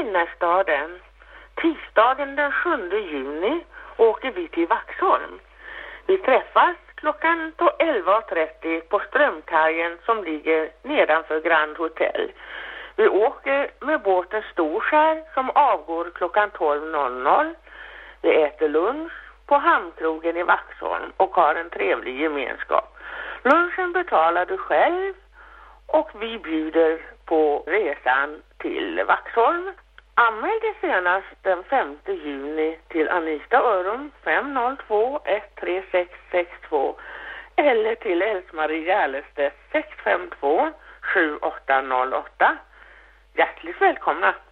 Innerstaden. Tisdagen den 7 juni åker vi till Vaxholm. Vi träffas klockan 11.30 på Strömkajen som ligger nedanför Grand Hotel. Vi åker med båten Storskär som avgår klockan 12.00. Vi äter lunch på Hamnkrogen i Vaxholm och har en trevlig gemenskap. Lunchen betalar du själv och vi bjuder på resan till Vaxholm. Anmäl dig senast den 5 juni till Anita Örum 502 13662 eller till Elsmarie Järlestedt 652 7808. Hjärtligt välkomna!